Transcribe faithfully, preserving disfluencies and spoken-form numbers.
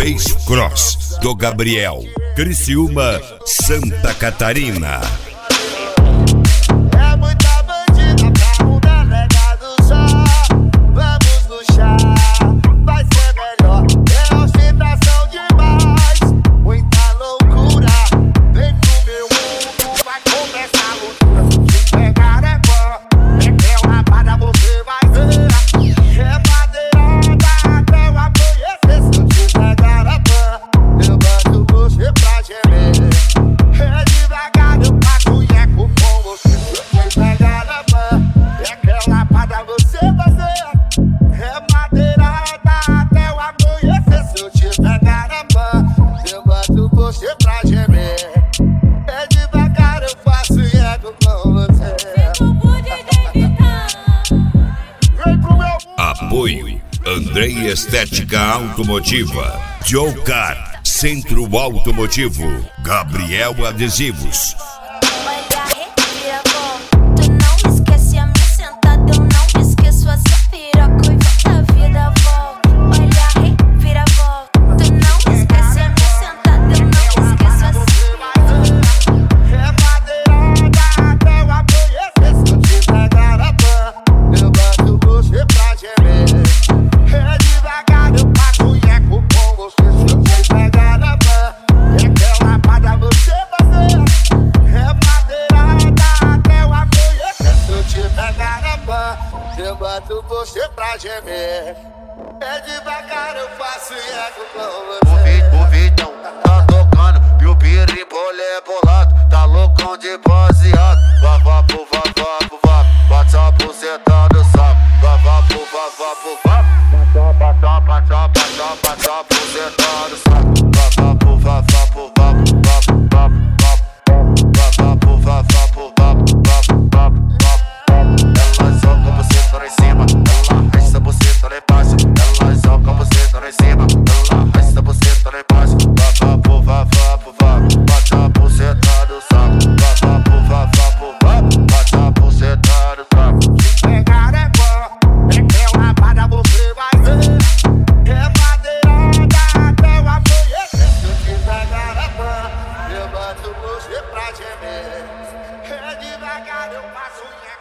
Race Cross do Gabriel, Criciúma, Santa Catarina. Apoio Andrei Estética Automotiva, Joe Car, Centro Automotivo, Gabriel Adesivos. Eu bato você pra gemer. É devagar, eu faço e é com você. O Vitão tá tocando e o pirimbolé é bolado. Tá loucão de baseado. Vá, vá, pro, vá, vá, pro, vá. Bate a buceta no saco. Vá, vá, pro, vá, vá, pro, vá. Bate a, bate a, bate a, bate a buceta no saco. Vá, vá, pro, vá, vá, pro, vá, vá, vá, vá. Vá, vá, pro, vá, vá, pro, vá, vá, vá, vá. Ela soca a buceta lá em cima. Ela arrasta a buceta lá embaixo. Ela soca a buceta lá em cima. Ela arrasta a buceta lá embaixo. Vá, vá, pro, vá, vá, pro, vá. Bate a buceta no saco. Vá, vá, pro, vá, vá, pro, vá. Bate a buceta no saco. Se pegar é bom, é que é uma parada você vai ver. É madeirada até o amanhecer. Se eu te pegar é bom, eu bato você pra gemer. É devagar, eu passo.